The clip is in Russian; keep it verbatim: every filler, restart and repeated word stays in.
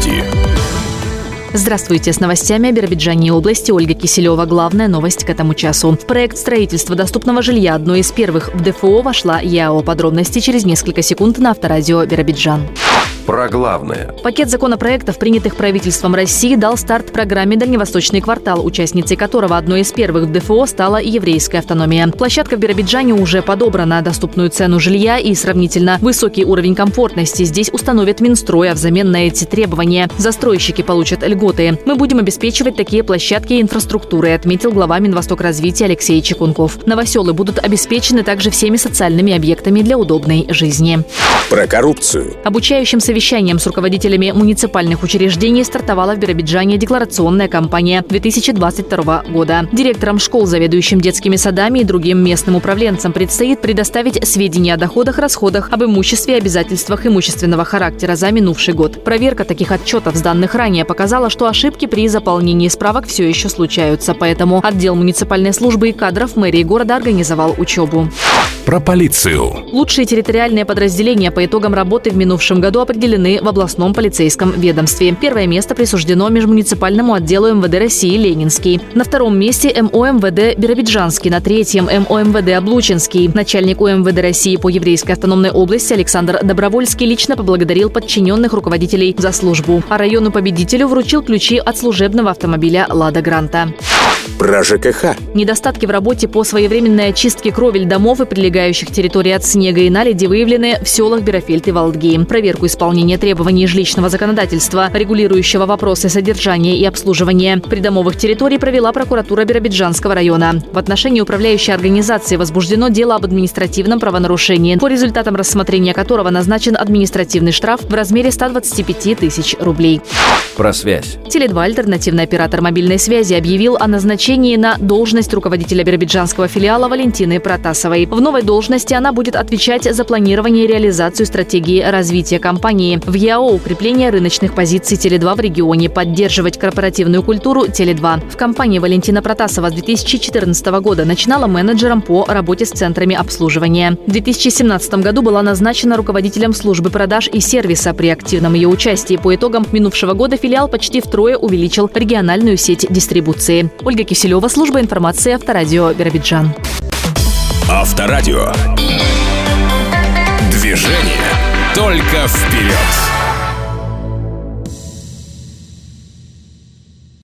Новости. Здравствуйте, с новостями о Биробиджане и области Ольга Киселева. Главная новость к этому часу. В проект строительства доступного жилья одной из первых в ДФО вошла ЯО. Подробности через несколько секунд на Авторадио Биробиджан. Про главное. Пакет законопроектов, принятых правительством России, дал старт программе «Дальневосточный квартал», участницей которого одной из первых в ДФО стала еврейская автономия. Площадка в Биробиджане уже подобрана. Доступную цену жилья и сравнительно высокий уровень комфортности здесь установит Минстрой, а взамен на эти требования застройщики получат льготы. Мы будем обеспечивать такие площадки и инфраструктурой, отметил глава Минвостокразвития Алексей Чекунков. Новоселы будут обеспечены также всеми социальными объектами для удобной жизни. Про коррупцию. Обучающим совещанием с руководителями муниципальных учреждений стартовала в Биробиджане декларационная кампания две тысячи двадцать второго года. Директорам школ, заведующим детскими садами и другим местным управленцам предстоит предоставить сведения о доходах, расходах, об имуществе и обязательствах имущественного характера за минувший год. Проверка таких отчетов, сданных ранее, показала, что ошибки при заполнении справок все еще случаются. Поэтому отдел муниципальной службы и кадров мэрии города организовал учебу. Про полицию. Лучшие территориальные подразделения по итогам работы в минувшем году определены в областном полицейском ведомстве. Первое место присуждено межмуниципальному отделу МВД России «Ленинский». На втором месте МО МВД Биробиджанский, на третьем МО МВД Облучинский. Начальник УМВД России по Еврейской автономной области Александр Добровольский лично поблагодарил подчиненных руководителей за службу, а району-победителю вручил ключи от служебного автомобиля «Лада Гранта». Про ЖКХ. Недостатки в работе по своевременной очистке кровель домов и прилегающих территорий от снега и наледи выявлены в селах Бирофельд и Валдги. Проверку исполнения требований жилищного законодательства, регулирующего вопросы содержания и обслуживания придомовых территорий, провела прокуратура Биробиджанского района. В отношении управляющей организации возбуждено дело об административном правонарушении, по результатам рассмотрения которого назначен административный штраф в размере ста двадцати пяти тысяч рублей. Про связь. Теле два, альтернативный оператор мобильной связи, объявил о назначении на должность руководителя биробиджанского филиала Валентины Протасовой. В новой должности она будет отвечать за планирование и реализацию стратегии развития компании. В ЯО укрепление рыночных позиций Теле два в регионе, поддерживать корпоративную культуру Теле два. В компании Валентина Протасова с две тысячи четырнадцатого года начинала менеджером по работе с центрами обслуживания. В две тысячи семнадцатом году была назначена руководителем службы продаж и сервиса. При активном ее участии по итогам минувшего года филиал почти втрое увеличил региональную сеть дистрибуции. Ольга Киселева, служба информации Авторадио Биробиджан. Авторадио. Движение только вперед.